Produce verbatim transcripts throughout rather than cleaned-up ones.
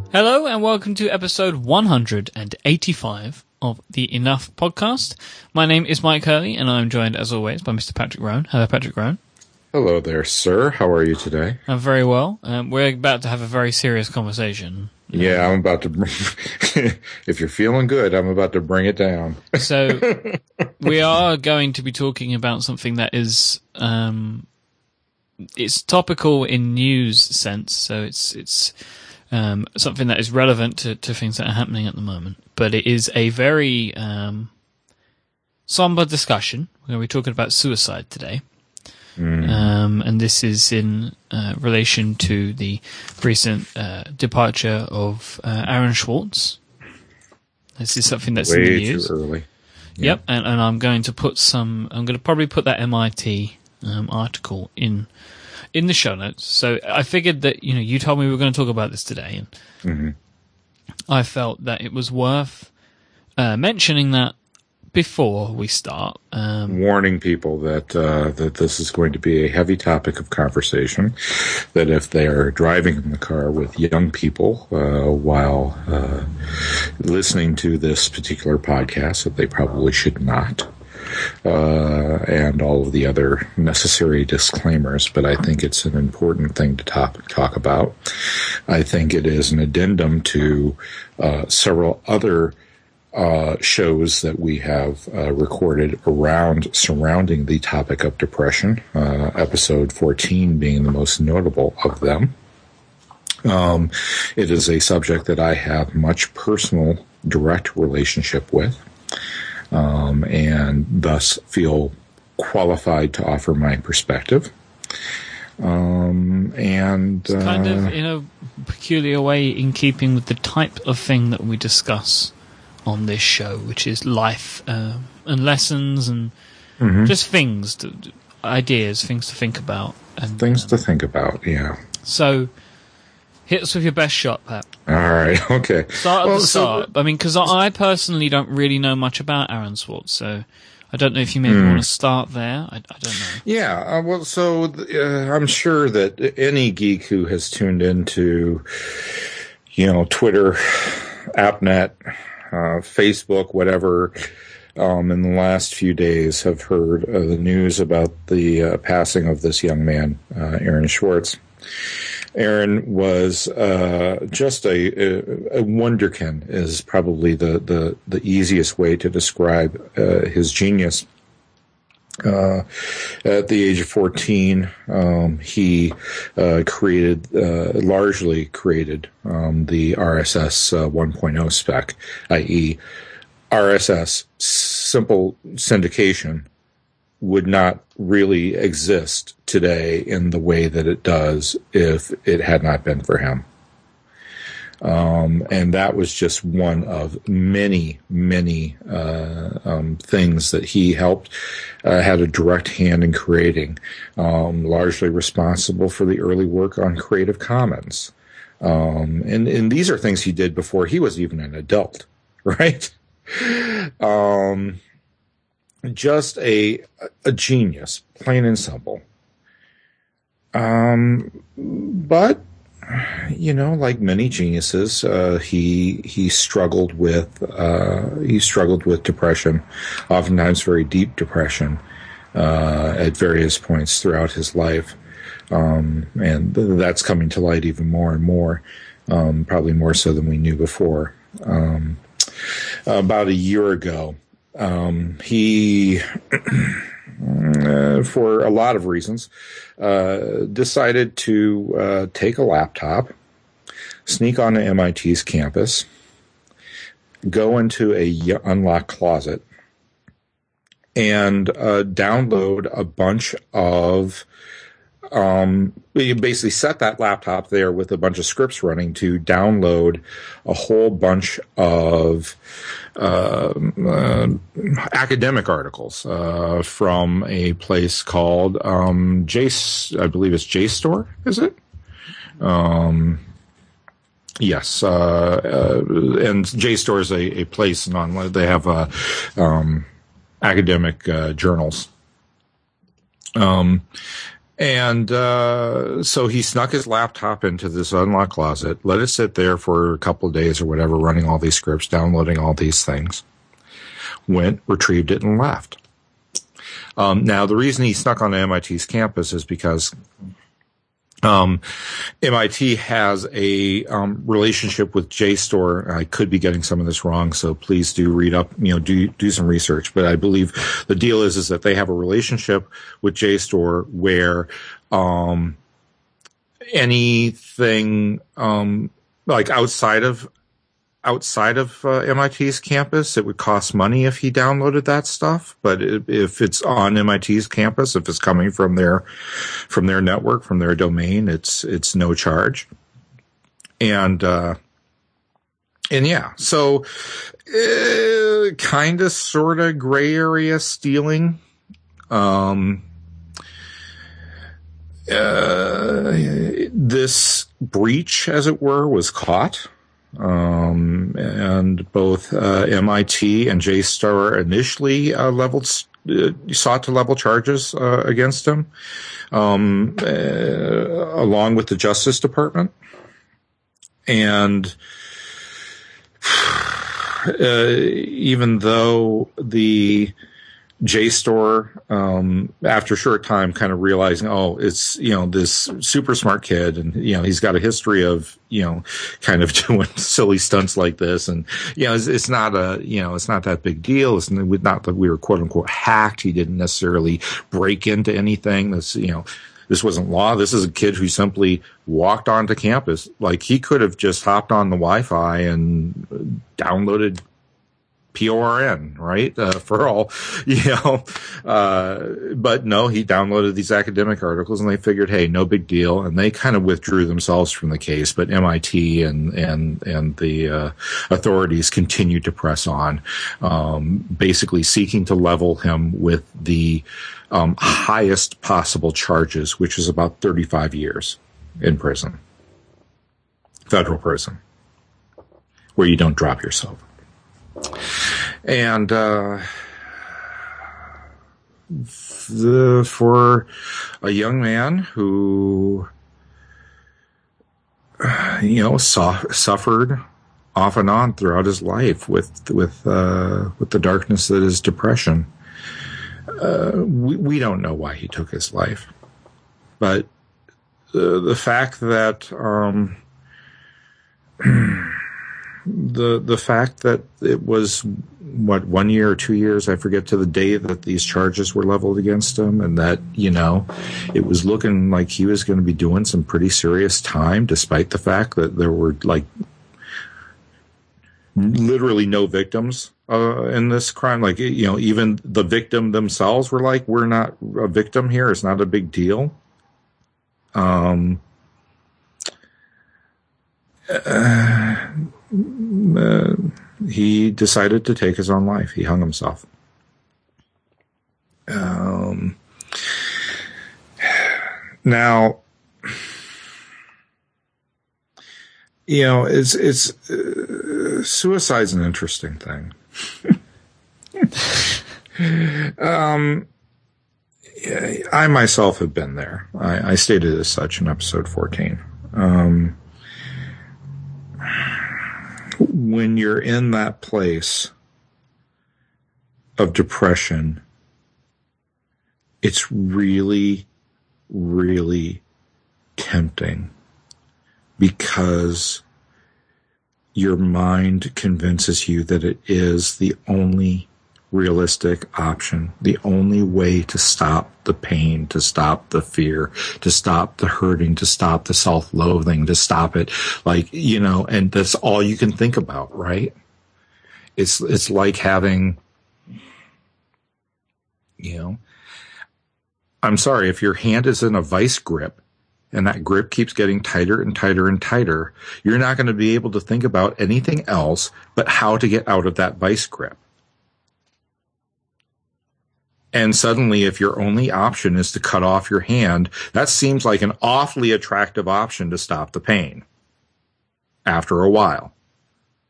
Hello and welcome to episode one hundred eighty-five of the Enough podcast. My name is Mike Hurley and I'm joined as always by Mister Patrick Rowan. Hello, Patrick Rowan. Hello there, sir. How are you today? I'm very well. Um, we're about to have a very serious conversation. Yeah, I'm about to. If you're feeling good, I'm about to bring it down. So we are going to be talking about something that is, um, it's topical in news sense. So it's it's um, something that is relevant to, to things that are happening at the moment. But it is a very um, somber discussion. We're going to be talking about suicide today. Mm. Um, and this is in uh, relation to the recent uh, departure of uh, Aaron Swartz. This is something that's Way in the news. Too early. Yeah. Yep, and, and I'm going to put some. I'm going to probably put that M I T um, article in in the show notes. So I figured that you know you told me we were going to talk about this today, and mm-hmm. I felt that it was worth uh, mentioning that before we start. Um, Warning people that uh, that this is going to be a heavy topic of conversation, that if they are driving in the car with young people uh, while uh, listening to this particular podcast, that they probably should not, uh, and all of the other necessary disclaimers. But I think it's an important thing to talk, talk about. I think it is an addendum to uh, several other Uh, shows that we have uh, recorded around surrounding the topic of depression, uh, episode fourteen being the most notable of them. Um, it is a subject that I have much personal, direct relationship with, um, and thus feel qualified to offer my perspective. Um, and it's kind uh, of in a peculiar way in keeping with the type of thing that we discuss on this show, which is life uh, and lessons and mm-hmm. just things, to, ideas, things to think about. And, things um, to think about, yeah. So, hit us with your best shot, Pat. All right, okay. Start at well, the start. So, I mean, because I personally don't really know much about Aaron Swartz, so I don't know if you maybe mm. want to start there. I, I don't know. Yeah, uh, well, so uh, I'm sure that any geek who has tuned into, you know, Twitter, AppNet, Uh, Facebook, whatever, um, in the last few days have heard uh, the news about the uh, passing of this young man, uh, Aaron Swartz. Aaron was uh, just a, a, a wonderkin is probably the, the, the easiest way to describe uh, his genius. Uh, at the age of fourteen, um, he uh, created, uh, largely created um, the R S S uh, one point oh spec, that is, R S S, simple syndication, would not really exist today in the way that it does if it had not been for him. Um, and that was just one of many, many uh, um, things that he helped, uh, had a direct hand in creating, um, largely responsible for the early work on Creative Commons. Um, and, and these are things he did before he was even an adult, right? Um, just a, a genius, plain and simple. Um, but, you know, like many geniuses, uh, he he struggled with uh, he struggled with depression, oftentimes very deep depression, uh, at various points throughout his life, um, and th- that's coming to light even more and more, um, probably more so than we knew before. Um, about a year ago, um, he. Uh, for a lot of reasons, uh, decided to uh, take a laptop, sneak onto M I T's campus, go into a unlocked closet, and uh, download a bunch of Um, you basically set that laptop there with a bunch of scripts running to download a whole bunch of uh, uh, academic articles uh, from a place called um, J. I believe it's JSTOR. Is it? Um, yes, uh, uh, and JSTOR is a, a place and online. They have uh, um, academic uh, journals. Um. And uh, so he snuck his laptop into this unlocked closet, let it sit there for a couple of days or whatever, running all these scripts, downloading all these things, went, retrieved it, and left. Um, now, the reason he snuck on M I T's campus is because um, M I T has a um, relationship with JSTOR. I could be getting some of this wrong, so please do read up, you know, do do some research. But I believe the deal is is that they have a relationship with JSTOR where um, anything um, like outside of outside of uh, M I T's campus, it would cost money if he downloaded that stuff. But if it's on M I T's campus, if it's coming from their from their network, from their domain, it's it's no charge. And uh, and yeah, so uh, kind of, sort of gray area stealing. Um, uh, this breach, as it were, was caught. Um, and both uh, M I T and JSTOR initially uh, leveled, uh, sought to level charges uh, against him, um, uh, along with the Justice Department. And uh, even though the JSTOR, um, after a short time, kind of realizing, oh, it's, you know, this super smart kid, and, you know, he's got a history of, you know, kind of doing silly stunts like this. And, you know, it's, it's not a, you know, it's not that big deal. It's not that we were quote unquote hacked. He didn't necessarily break into anything. This, you know, this wasn't law. This is a kid who simply walked onto campus. Like, he could have just hopped on the Wi-Fi and downloaded P O R N, right? Uh, for all, you know, uh, but no, he downloaded these academic articles, and they figured, hey, no big deal. And they kind of withdrew themselves from the case, but M I T and, and, and the, uh, authorities continued to press on, um, basically seeking to level him with the, um, highest possible charges, which is about thirty-five years in prison, federal prison, where you don't drop yourself. And uh, the, for a young man who, you know, saw, suffered off and on throughout his life with with uh, with the darkness that is depression, uh, we, we don't know why he took his life, but the the fact that um, the the fact that it was, what, one year or two years, I forget, to the day that these charges were leveled against him, and that, you know, it was looking like he was going to be doing some pretty serious time, despite the fact that there were, like, literally no victims uh, in this crime. Like, you know, even the victim themselves were like, we're not a victim here. It's not a big deal. Um, uh, Uh, he decided to take his own life. He hung himself. Um, now, you know, it's it's uh, suicide's an interesting thing. um, I myself have been there. I, I stated as such in episode fourteen. Um, when you're in that place of depression, it's really, really tempting, because your mind convinces you that it is the only realistic option, the only way to stop the pain, to stop the fear, to stop the hurting, to stop the self-loathing, to stop it. Like, you know, and that's all you can think about, right? It's, it's like having, you know, I'm sorry, if your hand is in a vice grip and that grip keeps getting tighter and tighter and tighter, you're not going to be able to think about anything else but how to get out of that vice grip. And suddenly, if your only option is to cut off your hand, that seems like an awfully attractive option to stop the pain after a while.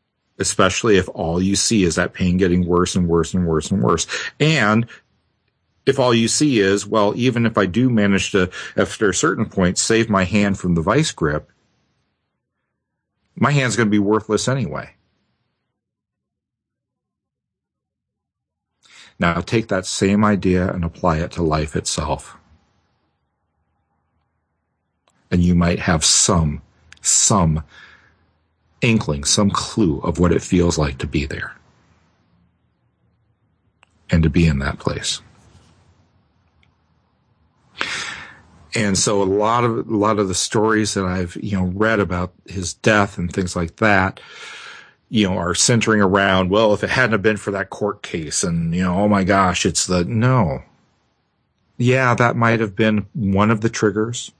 Especially if all you see is that pain getting worse and worse and worse and worse. And if all you see is, well, even if I do manage to, after a certain point, save my hand from the vice grip, my hand's going to be worthless anyway. Now take that same idea and apply it to life itself. And you might have some, some inkling, some clue of what it feels like to be there. And to be in that place. And so a lot of, a lot of the stories that I've, you know, read about his death and things like that, you know, are centering around, well, if it hadn't have been for that court case and, you know, oh my gosh, it's the, no. Yeah, that might have been one of the triggers,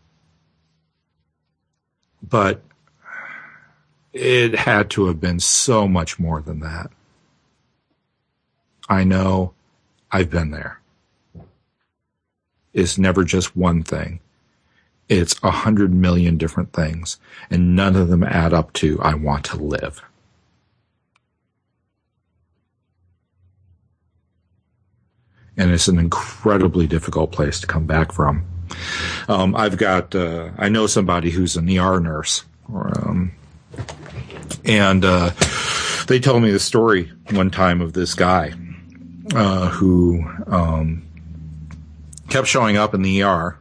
but it had to have been so much more than that. I know, I've been there. It's never just one thing. It's a hundred million different things, and none of them add up to, I want to live. And it's an incredibly difficult place to come back from. Um, I've got, uh, I know somebody who's an E R nurse, um, and uh, they told me the story one time of this guy uh, who um, kept showing up in the E R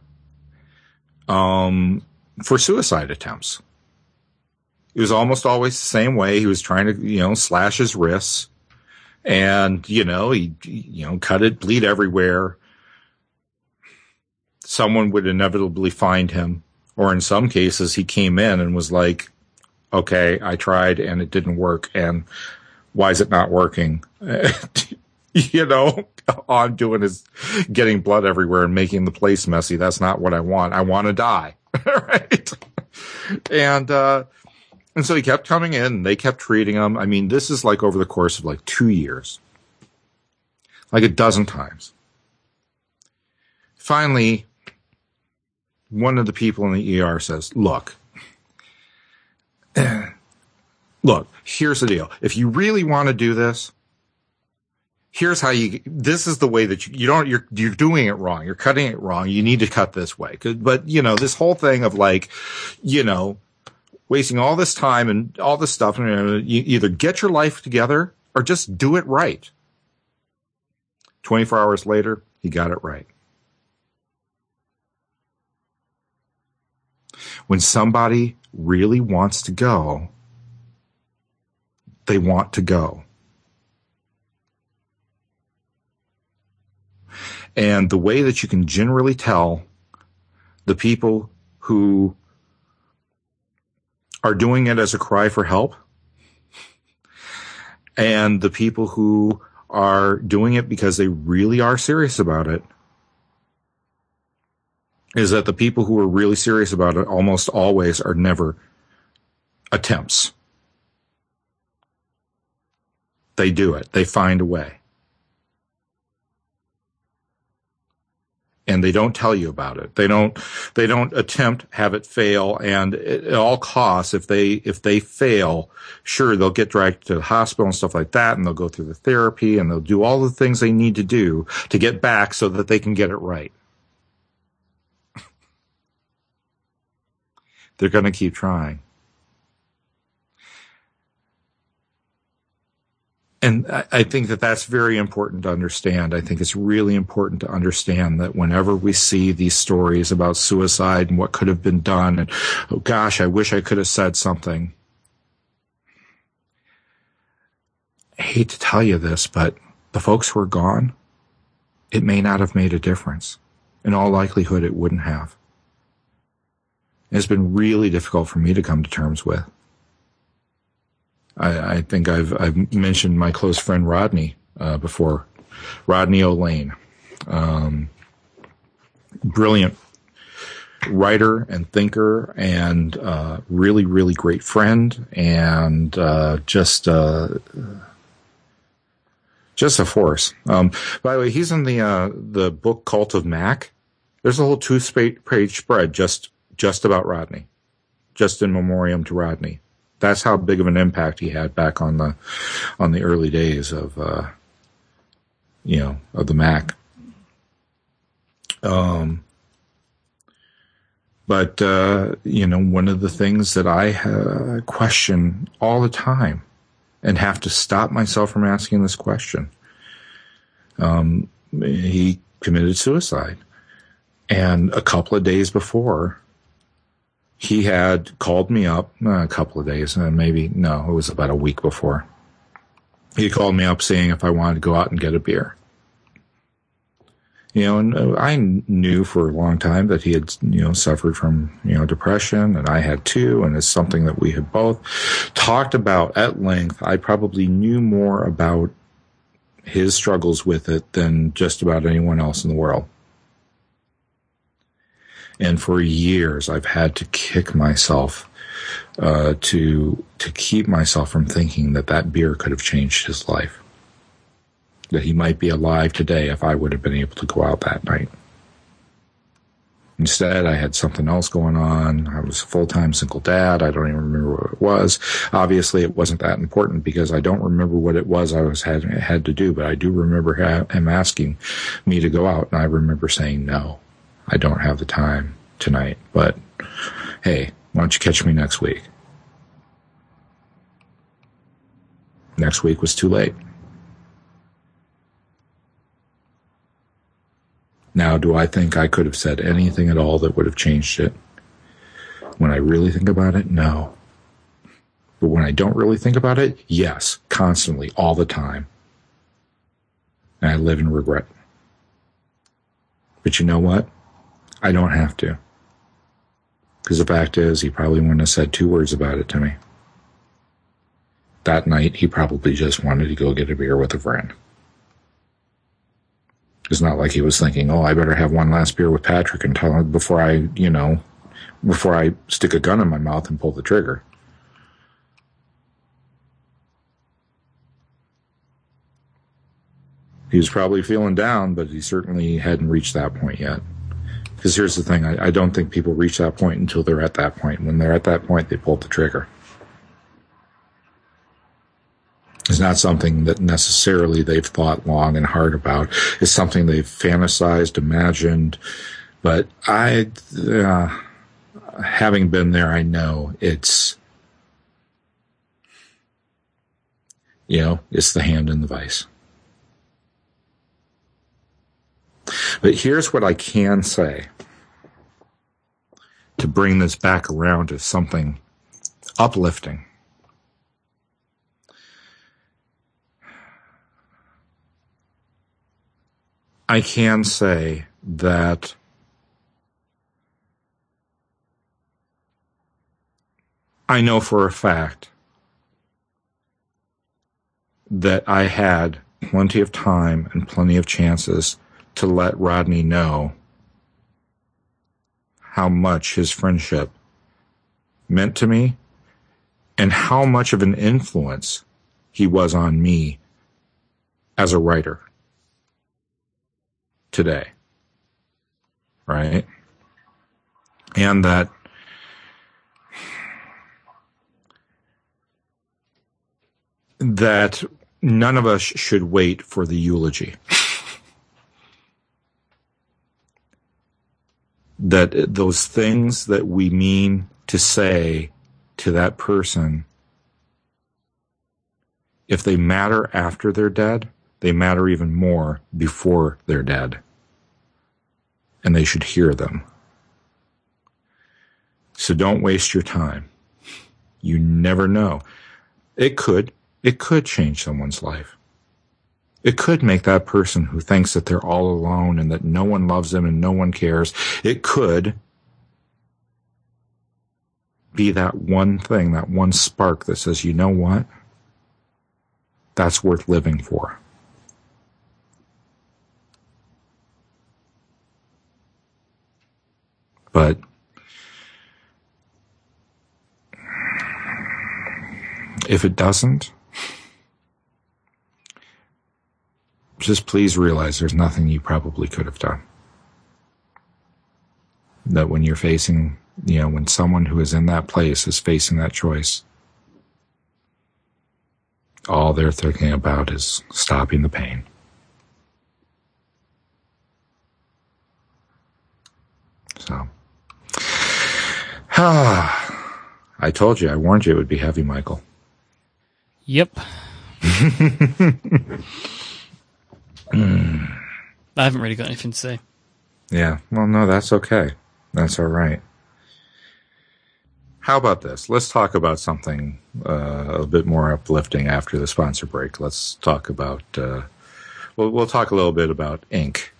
um, for suicide attempts. It was almost always the same way. He was trying to, you know, slash his wrists. And, you know, he, you know, cut it, bleed everywhere. Someone would inevitably find him. Or in some cases, he came in and was like, okay, I tried and it didn't work. And why is it not working? You know, all I'm doing is getting blood everywhere and making the place messy. That's not what I want. I want to die. Right? And, uh, And so he kept coming in, and they kept treating him. I mean, this is like over the course of like two years. Like a dozen times. Finally, one of the people in the E R says, look, look, here's the deal. If you really want to do this, here's how you, this is the way that you, you don't, you're, you're doing it wrong. You're cutting it wrong. You need to cut this way. But, you know, this whole thing of like, you know, wasting all this time and all this stuff, and uh, you either get your life together or just do it right. twenty-four hours later, he got it right. When somebody really wants to go, they want to go. And the way that you can generally tell the people who are doing it as a cry for help, and the people who are doing it because they really are serious about it, is that the people who are really serious about it almost always are never attempts. They do it. They find a way. And they don't tell you about it. They don't, they don't attempt, have it fail. And at all costs, if they, if they fail, sure, they'll get dragged to the hospital and stuff like that. And they'll go through the therapy and they'll do all the things they need to do to get back so that they can get it right. They're going to keep trying. And I think that that's very important to understand. I think it's really important to understand that whenever we see these stories about suicide and what could have been done, and, oh gosh, I wish I could have said something. I hate to tell you this, but the folks who are gone, it may not have made a difference. In all likelihood, it wouldn't have. It's been really difficult for me to come to terms with. I, I think I've, I've mentioned my close friend Rodney uh, before. Rodney O'Lane. Um, brilliant writer and thinker, and uh, really, really great friend, and uh, just uh, just a force. Um, by the way, he's in the uh, the book Cult of Mac. There's a whole two-page spread just just about Rodney, just in memoriam to Rodney. That's how big of an impact he had back on the on the early days of uh, you know of the Mac. Um, but, uh, you know, one of the things that I uh, question all the time and have to stop myself from asking this question, um, he committed suicide. And a couple of days before, he had called me up, uh, a couple of days, uh, maybe, no, it was about a week before. He called me up saying if I wanted to go out and get a beer. You know, and I knew for a long time that he had, you know, suffered from, you know, depression, and I had too, and it's something that we had both talked about at length. I probably knew more about his struggles with it than just about anyone else in the world. And for years, I've had to kick myself uh, to to keep myself from thinking that that beer could have changed his life. That he might be alive today if I would have been able to go out that night. Instead, I had something else going on. I was a full-time single dad. I don't even remember what it was. Obviously, it wasn't that important because I don't remember what it was I was had had to do, but I do remember him asking me to go out, and I remember saying, no, I don't have the time tonight, but hey, why don't you catch me next week? Next week was too late. Now, do I think I could have said anything at all that would have changed it? When I really think about it, no. But when I don't really think about it, yes, constantly, all the time. And I live in regret. But you know what? I don't have to. Because the fact is, he probably wouldn't have said two words about it to me. That night, he probably just wanted to go get a beer with a friend. It's not like he was thinking, oh, I better have one last beer with Patrick and tell him before I, you know, before I stick a gun in my mouth and pull the trigger. He was probably feeling down, but he certainly hadn't reached that point yet. Because here's the thing, I, I don't think people reach that point until they're at that point. When they're at that point, they pull the trigger. It's not something that necessarily they've thought long and hard about. It's something they've fantasized, imagined. But I, uh, having been there, I know it's, you know, it's the hand in the vice. But here's what I can say to bring this back around to something uplifting. I can say that I know for a fact that I had plenty of time and plenty of chances to let Rodney know how much his friendship meant to me and how much of an influence he was on me as a writer today, right? And that that none of us should wait for the eulogy. That those things that we mean to say to that person, if they matter after they're dead, they matter even more before they're dead. And they should hear them. So don't waste your time. You never know. It could, it could change someone's life. It could make that person who thinks that they're all alone and that no one loves them and no one cares, it could be that one thing, that one spark that says, you know what? That's worth living for. But if it doesn't, just please realize there's nothing you probably could have done. That when you're facing, you know, when someone who is in that place is facing that choice, all they're thinking about is stopping the pain. So, I told you, I warned you it would be heavy, Michael. Yep. mm. I haven't really got anything to say. Yeah, well, no, that's okay. That's all right. How about this? Let's talk about something uh, a bit more uplifting after the sponsor break. Let's talk about, uh, we'll, we'll talk a little bit about Ink,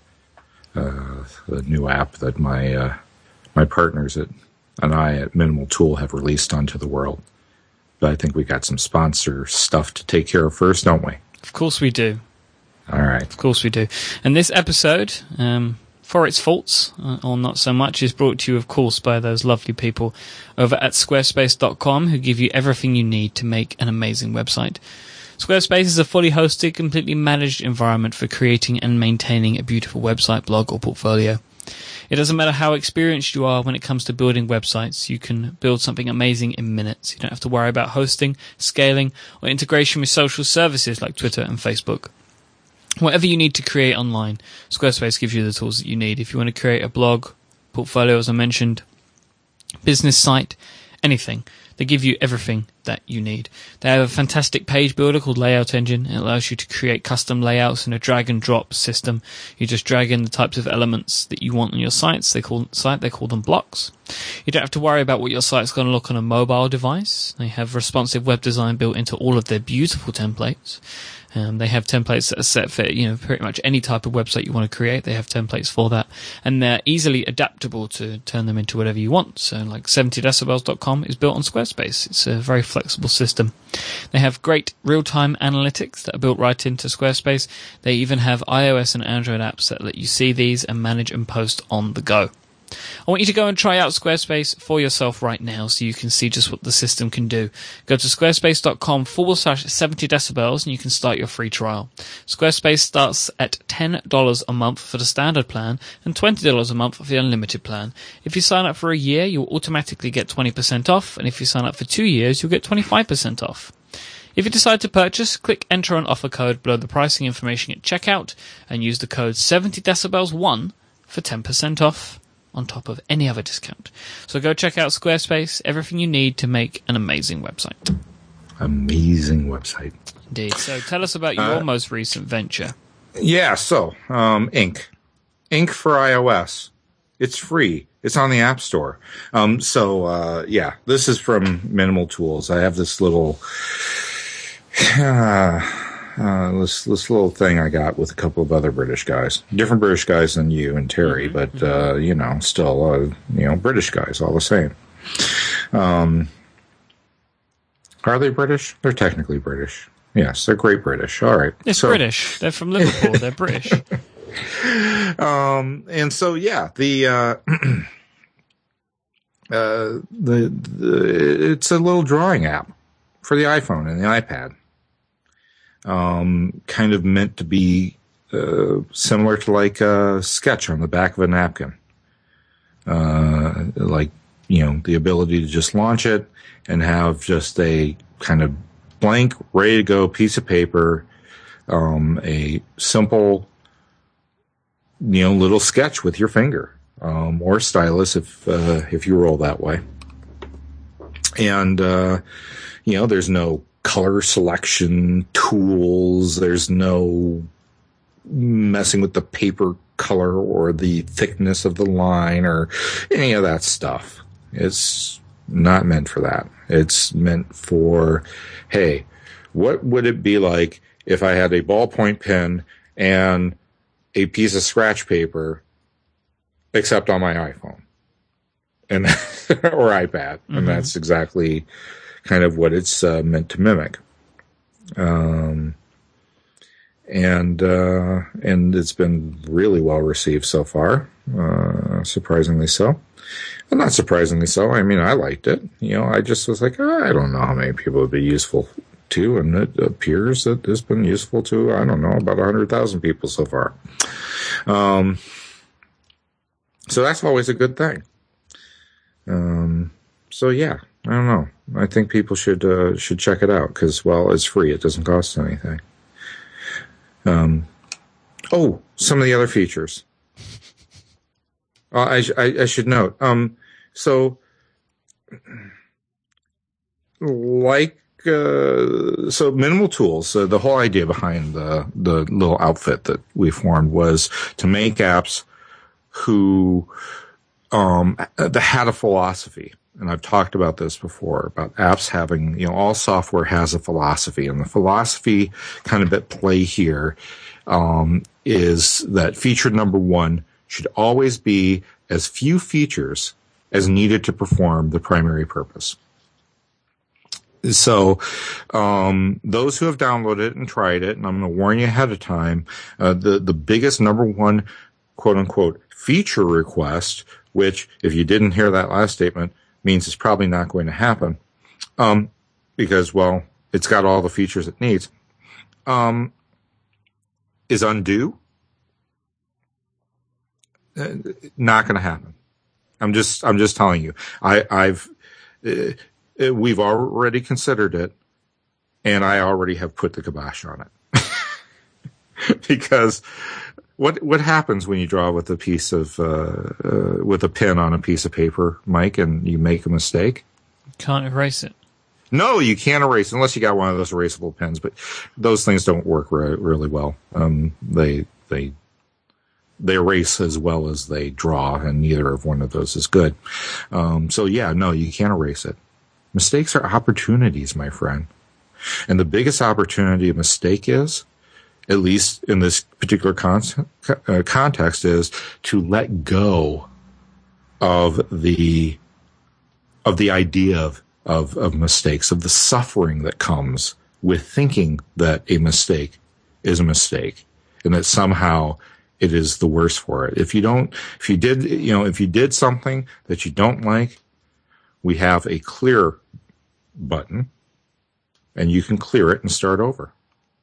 uh, the new app that my uh, my partners at, and I at Minimal Tool have released onto the world. But I think we got some sponsor stuff to take care of first, don't we? Of course we do. All right. Of course we do. And this episode, um, for its faults, uh, or not so much, is brought to you, of course, by those lovely people over at squarespace dot com who give you everything you need to make an amazing website. Squarespace is a fully hosted, completely managed environment for creating and maintaining a beautiful website, blog, or portfolio. It doesn't matter how experienced you are when it comes to building websites, you can build something amazing in minutes. You don't have to worry about hosting, scaling, or integration with social services like Twitter and Facebook. Whatever you need to create online, Squarespace gives you the tools that you need. If you want to create a blog, portfolio, as I mentioned, business site, anything, they give you everything that you need. They have a fantastic page builder called Layout Engine. It allows you to create custom layouts in a drag and drop system. You just drag in the types of elements that you want on your sites. They call site. They call them blocks. You don't have to worry about what your site's going to look on a mobile device. They have responsive web design built into all of their beautiful templates. Um, they have templates that are set for, you know, pretty much any type of website you want to create. They have templates for that, and they're easily adaptable to turn them into whatever you want. So, like seventy decibels dot com is built on Squarespace. It's a very flexible system. They have great real-time analytics that are built right into Squarespace. They even have iOS and Android apps that let you see these and manage and post on the go. I want you to go and try out Squarespace for yourself right now so you can see just what the system can do. Go to squarespace.com forward slash 70 decibels and you can start your free trial. Squarespace starts at ten dollars a month for the standard plan and twenty dollars a month for the unlimited plan. If you sign up for a year, you'll automatically get twenty percent off, and if you sign up for two years, you'll get twenty-five percent off. If you decide to purchase, click enter an offer code below the pricing information at checkout and use the code seventy decibels one for ten percent off on top of any other discount. So go check out Squarespace, everything you need to make an amazing website. Amazing website. Indeed. So tell us about your uh, most recent venture. Yeah, so um, Ink. Ink for iOS. It's free. It's on the App Store. Um, so, uh, yeah, this is from Minimal Tools. I have this little... Uh, Uh, this this little thing I got with a couple of other British guys, different British guys than you and Terry, but uh, you know, still uh, you know, British guys all the same. Um, are they British? They're technically British. Yes, they're great British. All right, it's so, British. They're from Liverpool. They're British. Um, and so yeah, the uh, uh, the the it's a little drawing app for the iPhone and the iPad. Um, kind of meant to be uh, similar to like a sketch on the back of a napkin. Uh, like, you know, the ability to just launch it and have just a kind of blank, ready to go piece of paper, um, a simple, you know, little sketch with your finger, um, or stylus if uh, if you roll that way. And, uh, you know, there's no color selection tools. There's no messing with the paper color or the thickness of the line or any of that stuff. It's not meant for that. It's meant for, hey, what would it be like if I had a ballpoint pen and a piece of scratch paper, except on my iPhone and or iPad? Mm-hmm. And that's exactly kind of what it's uh, meant to mimic. Um, and, uh, and it's been really well received so far, uh, surprisingly so. Well, not surprisingly so. I mean, I liked it. You know, I just was like, oh, I don't know how many people it would be useful to, and it appears that it's been useful to, I don't know, about one hundred thousand people so far. Um, so that's always a good thing. Um, so yeah. I don't know. I think people should uh, should check it out because, well, it's free. It doesn't cost anything. Um, oh, some of the other features. Uh, I, I, I should note. Um, so, like, uh, so minimal tools. Uh, the whole idea behind the the little outfit that we formed was to make apps who um, that had a philosophy. And I've talked about this before about apps having, you know, all software has a philosophy, and the philosophy kind of at play here um, is that feature number one should always be as few features as needed to perform the primary purpose. So, um, those who have downloaded it and tried it, and I'm going to warn you ahead of time, uh, the, the biggest number one, quote unquote, feature request, which if you didn't hear that last statement, means it's probably not going to happen, um, because, well, it's got all the features it needs, um, is undo. Uh, not going to happen. I'm just, I'm just telling you. I, I've, uh, we've already considered it, and I already have put the kibosh on it. Because what what happens when you draw with a piece of uh, uh, with a pen on a piece of paper, Mike, and you make a mistake? Can't erase it. No, you can't erase unless you got one of those erasable pens. But those things don't work re- really well. Um, they they they erase as well as they draw, and neither of one of those is good. Um, so yeah, no, you can't erase it. Mistakes are opportunities, my friend. And the biggest opportunity a mistake is, at least in this particular con- uh, context, is to let go of the of the idea of, of, of mistakes, of the suffering that comes with thinking that a mistake is a mistake, and that somehow it is the worse for it. If you don't, if you did, you know, if you did something that you don't like, we have a clear button, and you can clear it and start over.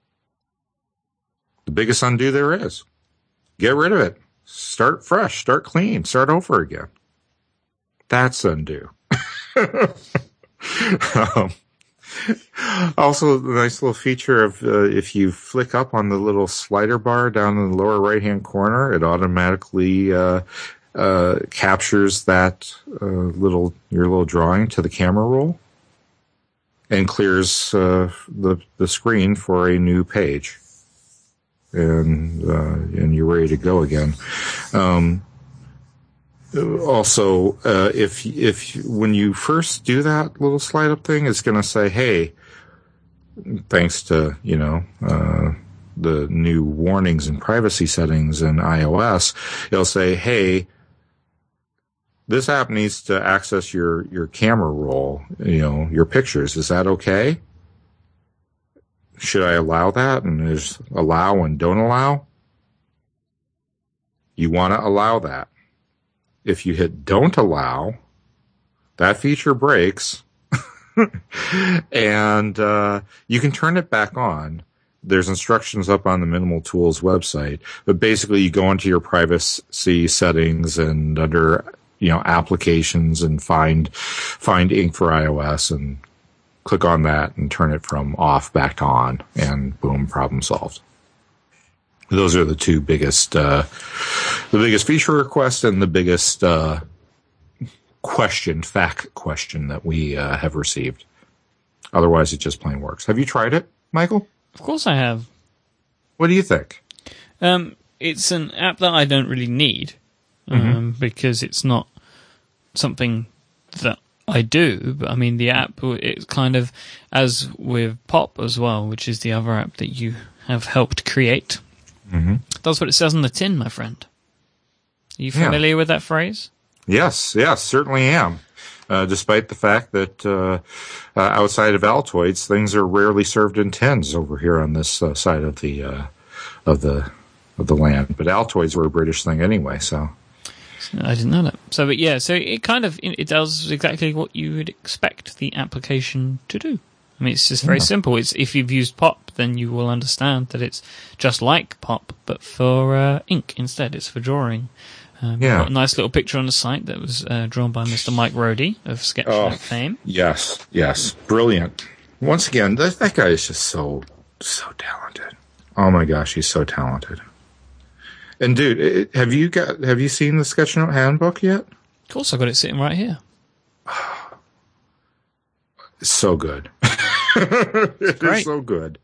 The biggest undo there is. Get rid of it. Start fresh. Start clean. Start over again. That's undo. um, also, the nice little feature of uh, if you flick up on the little slider bar down in the lower right-hand corner, it automatically uh, uh, captures that uh, little your little drawing to the camera roll and clears uh, the the screen for a new page, and uh, and you're ready to go again. Um, also, uh, if if when you first do that little slide up thing, it's going to say, "Hey, thanks to you know." Uh, the new warnings and privacy settings in iOS, it'll say, hey, this app needs to access your, your camera roll, you know, your pictures. Is that okay? Should I allow that? And there's allow and don't allow. You want to allow that. If you hit don't allow, that feature breaks and, uh, you can turn it back on. There's instructions up on the Minimal Tools website, but basically you go into your privacy settings and under, you know, applications and find, find Ink for iOS and click on that and turn it from off back to on, and boom, problem solved. Those are the two biggest, uh, the biggest feature request and the biggest, uh, question, fact question that we, uh, have received. Otherwise it just plain works. Have you tried it, Michael? Of course I have. What do you think? Um, it's an app that I don't really need, um, mm-hmm. because it's not something that I do. But I mean, the app, it's kind of, as with Pop as well, which is the other app that you have helped create. Mm-hmm. That's what it says on the tin, my friend. Are you familiar yeah. with that phrase? Yes, yes, certainly am. Uh, despite the fact that uh, uh, outside of Altoids, things are rarely served in tins over here on this uh, side of the uh, of the of the land. But Altoids were a British thing anyway, so I didn't know that. So, but yeah, so it kind of it does exactly what you would expect the application to do. I mean, it's just very yeah. simple. It's if you've used Pop, then you will understand that it's just like Pop, but for uh, ink instead. It's for drawing. Um, yeah. Got a nice little picture on the site that was uh, drawn by Mister Mike Rohde of Sketchnote oh, fame. Yes, yes. Brilliant. Once again, that, that guy is just so, so talented. Oh my gosh, he's so talented. And dude, it, have you got have you seen the Sketchnote handbook yet? Of course, I got it sitting right here. It's so good. It Great. is so good.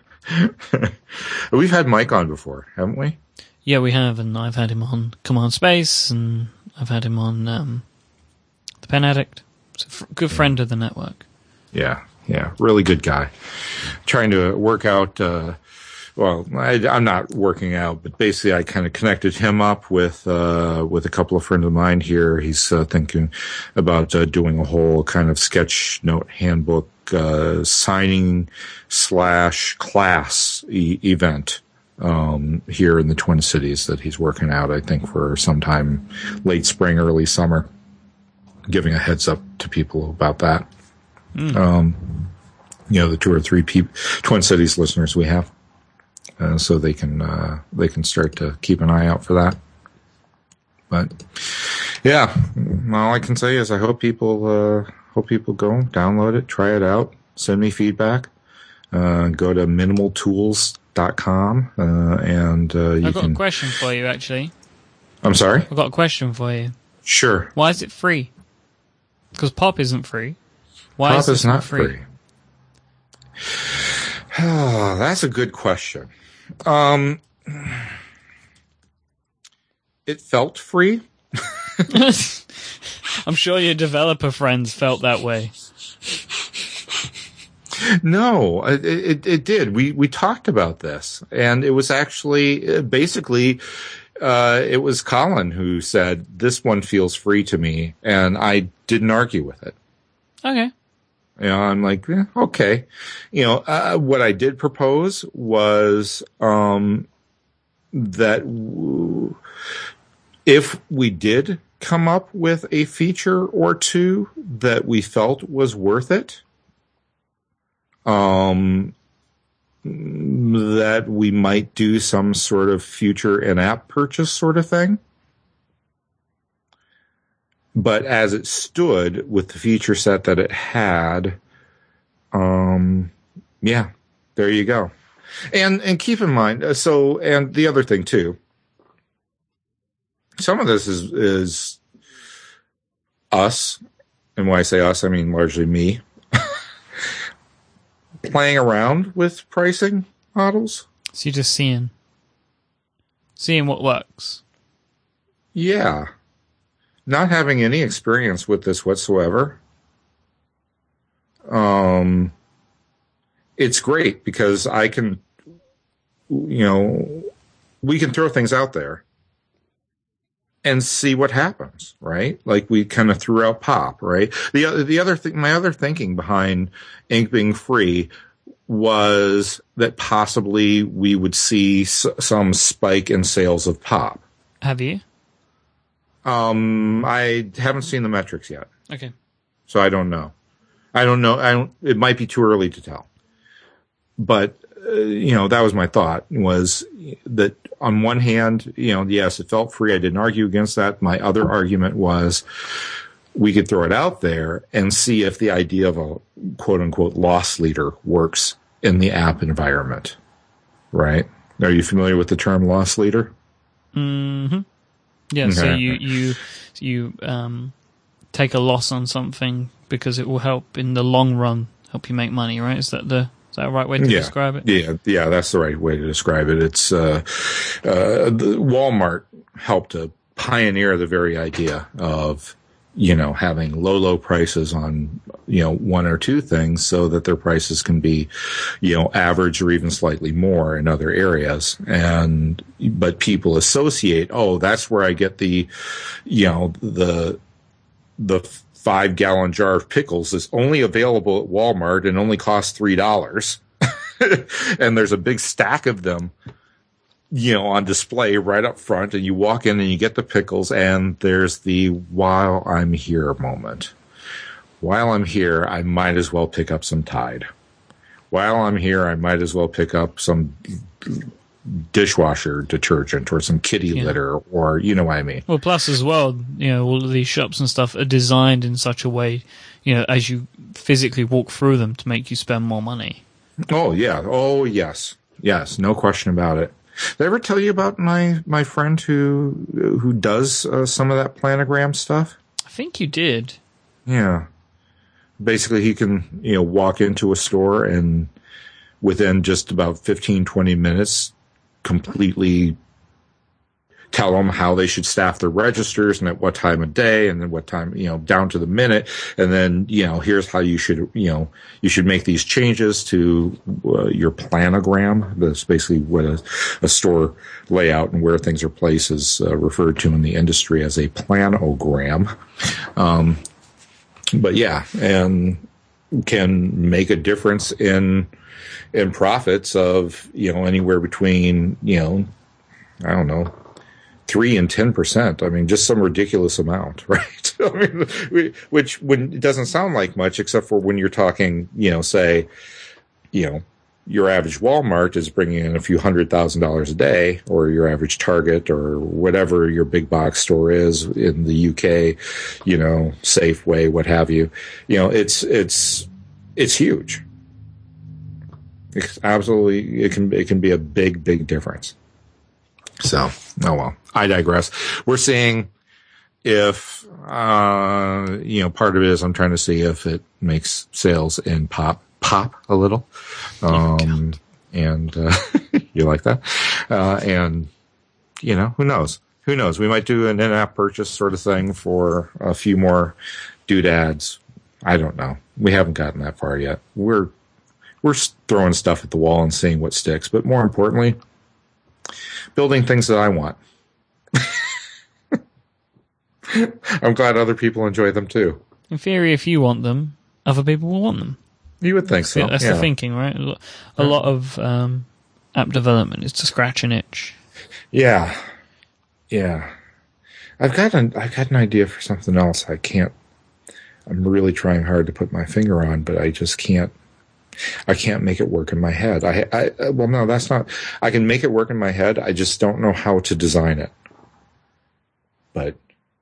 We've had Mike on before, haven't we? Yeah, we have, and I've had him on Command Space, and I've had him on um, the Pen Addict. He's a f- good friend of the network. Yeah, yeah, really good guy. Trying to work out. Uh, well, I, I'm not working out, but basically, I kind of connected him up with uh, with a couple of friends of mine here. He's uh, thinking about uh, doing a whole kind of Sketchnote handbook uh, signing slash class e- event um, here in the Twin Cities that he's working out. I think for sometime late spring, early summer. Giving a heads up to people about that. Mm. Um, you know, the two or three pe- Twin Cities listeners we have. Uh, so they can uh, they can start to keep an eye out for that. But yeah, all I can say is I hope people uh, hope people go download it, try it out, send me feedback. Uh, go to minimal tools dot com uh, and uh, you I've got can. a question for you, actually. I'm sorry. I've got a question for you. Sure. Why is it free? Because Pop isn't free. Why Pop is, is not free? free. Oh, that's a good question. Um, it felt free. I'm sure your developer friends felt that way. No, it, it, it did. We, we talked about this, and it was actually basically, uh, it was Colin who said, this one feels free to me, and I didn't argue with it. Okay. You know, I'm like, eh, okay. You know, uh, what I did propose was, um, that w- if we did come up with a feature or two that we felt was worth it, um, that we might do some sort of future in-app purchase sort of thing. But as it stood with the feature set that it had, um, yeah, there you go. And, and keep in mind, uh, so, and the other thing too, some of this is, is us. And when I say us, I mean largely me playing around with pricing models. So you're just seeing, seeing what works. Yeah. Not having any experience with this whatsoever. Um, it's great because I can, you know, we can throw things out there and see what happens, right? Like we kind of threw out Pop, right? The other, the other thing, my other thinking behind Ink being free was that possibly we would see s- some spike in sales of Pop. Have you? Um, I haven't seen the metrics yet. Okay. So I don't know. I don't know. I don't, it might be too early to tell. But, uh, you know, that was my thought, was that on one hand, you know, yes, it felt free. I didn't argue against that. My other argument was we could throw it out there and see if the idea of a quote unquote loss leader works in the app environment. Right? Are you familiar with the term loss leader? Mm-hmm. Yeah, so you you you um, take a loss on something because it will help in the long run, help you make money, right? Is that the is that the right way to yeah. describe it? Yeah, yeah, that's the right way to describe it. It's uh, uh, the Walmart helped to pioneer the very idea of, you know, having low, low prices on, you know, one or two things so that their prices can be, you know, average or even slightly more in other areas. And, but people associate, oh, that's where I get the, you know, the, the five gallon jar of pickles is only available at Walmart and only costs three dollars. And there's a big stack of them, you know, on display right up front, and you walk in and you get the pickles, and there's the while I'm here moment. While I'm here, I might as well pick up some Tide. While I'm here, I might as well pick up some dishwasher detergent or some kitty yeah. litter, or, you know what I mean. Well, plus as well, you know, all of these shops and stuff are designed in such a way, you know, as you physically walk through them to make you spend more money. Oh, yeah. Oh, yes. Yes. No question about it. Did I ever tell you about my, my friend who who does uh, some of that planogram stuff? I think you did. Yeah. Basically, he can, you know, walk into a store and within just about fifteen, twenty minutes, completely tell them how they should staff their registers and at what time of day and then what time, you know, down to the minute. And then, you know, here's how you should, you know, you should make these changes to uh, your planogram. That's basically what a, a store layout and where things are placed is uh, referred to in the industry as a planogram. Um, but yeah, and can make a difference in, in profits of, you know, anywhere between, you know, I don't know, three and ten percent. I mean, just some ridiculous amount, right? I mean, we, which when it doesn't sound like much, except for when you're talking, you know, say, you know, your average Walmart is bringing in a few hundred thousand dollars a day, or your average Target, or whatever your big box store is in the U K, you know, Safeway, what have you. You know, it's it's it's huge. It's absolutely, it can it can be a big big difference. So, oh well, I digress. We're seeing if, uh, you know, part of it is I'm trying to see if it makes sales in pop, pop a little. Um, and, uh, you like that? Uh, and, you know, who knows? Who knows? We might do an in-app purchase sort of thing for a few more doodads. I don't know. We haven't gotten that far yet. We're, we're throwing stuff at the wall and seeing what sticks. But more importantly, building things that I want. I'm glad other people enjoy them too. In theory, if you want them, other people will want them. You would think so. Yeah, that's yeah. the thinking, right? A lot of um, app development is to scratch an itch. Yeah, yeah. I've got an I've got an idea for something else. I can't. I'm really trying hard to put my finger on, but I just can't. I can't make it work in my head. I, I, well, no, that's not, I can make it work in my head. I just don't know how to design it. But,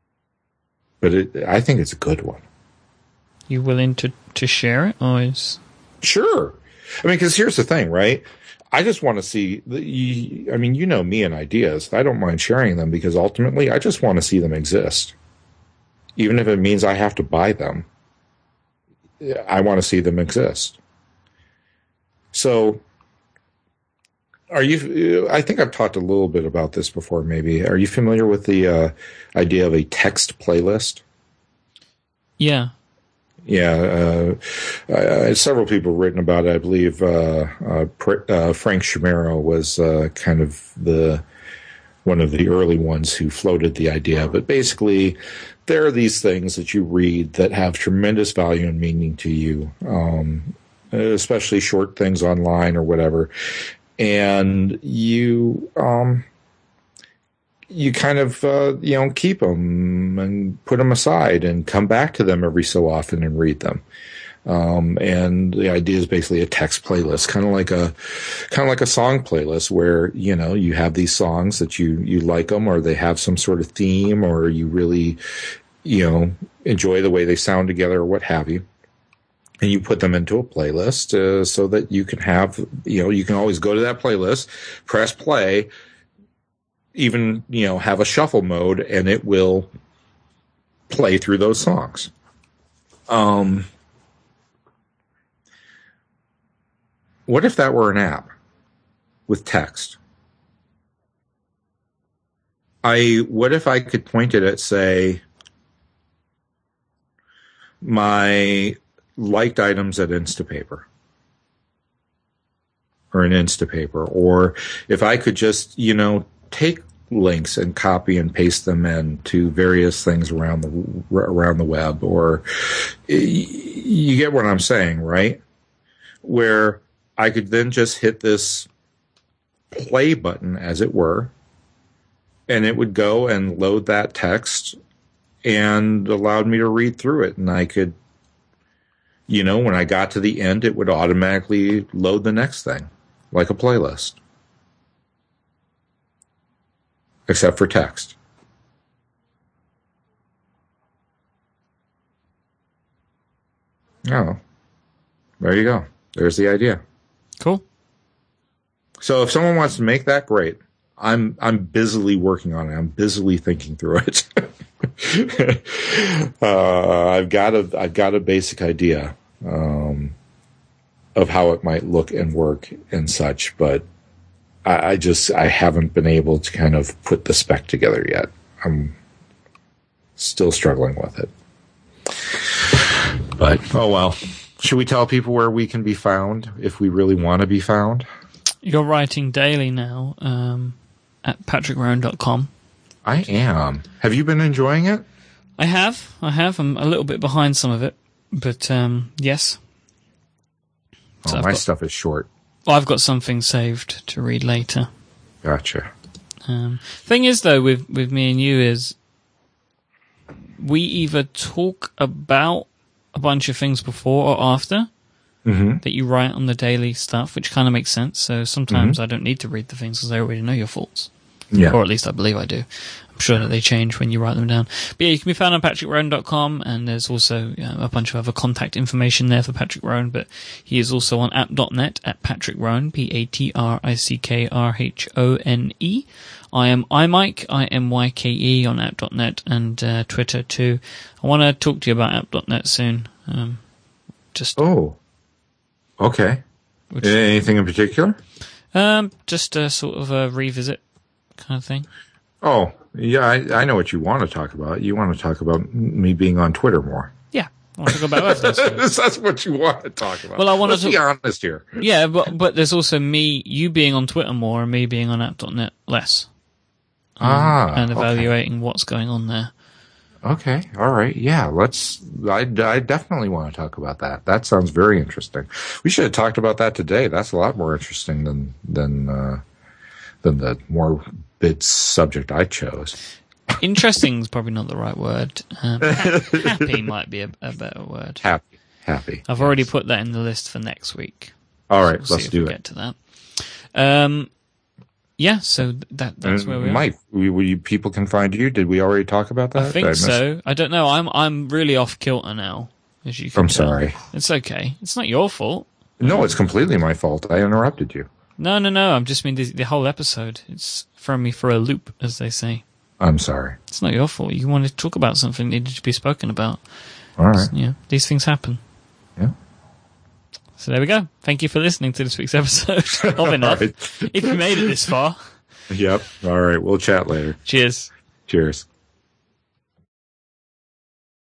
but it, I think it's a good one. You willing to, to share it, or is? Sure. I mean, cause here's the thing, right? I just want to see the, I mean, you know me and ideas. I don't mind sharing them because ultimately I just want to see them exist. Even if it means I have to buy them, I want to see them exist. So, are you, I think I've talked a little bit about this before, maybe. Are you familiar with the uh, idea of a text playlist? Yeah. Yeah. Uh, uh, several people have written about it. I believe uh, uh, uh, Frank Chimero was uh, kind of the one of the early ones who floated the idea. But basically, there are these things that you read that have tremendous value and meaning to you. Um especially short things online or whatever. And you, um, you kind of, uh, you know, keep them and put them aside and come back to them every so often and read them. Um, and the idea is basically a text playlist, kind of like a, kind of like a song playlist where, you know, you have these songs that you, you like them, or they have some sort of theme, or you really, you know, enjoy the way they sound together or what have you. And you put them into a playlist uh, so that you can have, you know, you can always go to that playlist, press play, even, you know, have a shuffle mode, and it will play through those songs. Um, what if that were an app with text? I, what if I could point it at, say, my liked items at Instapaper or an Instapaper, or if I could just, you know, take links and copy and paste them in to various things around the around the web, or you get what I'm saying, right? Where I could then just hit this play button, as it were, and it would go and load that text and allowed me to read through it, and I could, you know, when I got to the end, it would automatically load the next thing, like a playlist. Except for text. Oh, there you go. There's the idea. Cool. So if someone wants to make that, great. I'm I'm busily working on it. I'm busily thinking through it. uh, I've got a I've got a basic idea um, of how it might look and work and such, but I, I just I haven't been able to kind of put the spec together yet. I'm still struggling with it. But oh well. Should we tell people where we can be found if we really want to be found? You're writing daily now um, at patrick rowan dot com. I am. Have you been enjoying it? I have. I have. I'm a little bit behind some of it, but um, yes. So oh, I've my got, stuff is short. well, I've got something saved to read later. Gotcha. Um, thing is, though, with, with me and you is we either talk about a bunch of things before or after mm-hmm. that you write on the daily stuff, which kind of makes sense. So sometimes mm-hmm. I don't need to read the things because I already know your thoughts. Yeah. Or at least I believe I do. I'm sure that they change when you write them down. But yeah, you can be found on patrick rowan dot com, and there's also you know, a bunch of other contact information there for Patrick Rowan, but he is also on app dot net at Patrick Rowan, P A T R I C K R H O N E. I am iMyke, I M Y K E on app dot net, and uh, Twitter too. I want to talk to you about app dot net soon. Um, just Oh. Okay. which, Anything in particular? um, just a sort of a revisit kind of thing. Oh, yeah, I, I know what you want to talk about. You want to talk about me being on Twitter more. Yeah, I want to talk about those things. That's what you want to talk about. Well, I want Let's to be honest here. Yeah, but but there's also me, you being on Twitter more, and me being on app dot net less. Um, Ah, and okay. evaluating what's going on there. Okay, all right, yeah. Let's. I, I definitely want to talk about that. That sounds very interesting. We should have talked about that today. That's a lot more interesting than than uh, than the morbid subject I chose. Interesting is probably not the right word. Um, ha- happy might be a, a better word. Happy, happy. I've already put that in the list for next week. All right, We'll see let's if do we it. Get to that. Um, yeah. So that that's And where we are. Mike, we, we, people can find you. Did we already talk about that? I think miss- so. I don't know. I'm I'm really off kilter now. As you can I'm tell. sorry. It's okay. It's not your fault. No, it's completely my fault. I interrupted you. No, no, no. I'm just mean the, the whole episode. It's thrown me for a loop, as they say. I'm sorry. It's not your fault. You wanted to talk about something that needed to be spoken about. All right. Yeah, these things happen. Yeah. So there we go. Thank you for listening to this week's episode of Enough. Right. If you made it this far. Yep. All right. We'll chat later. Cheers. Cheers.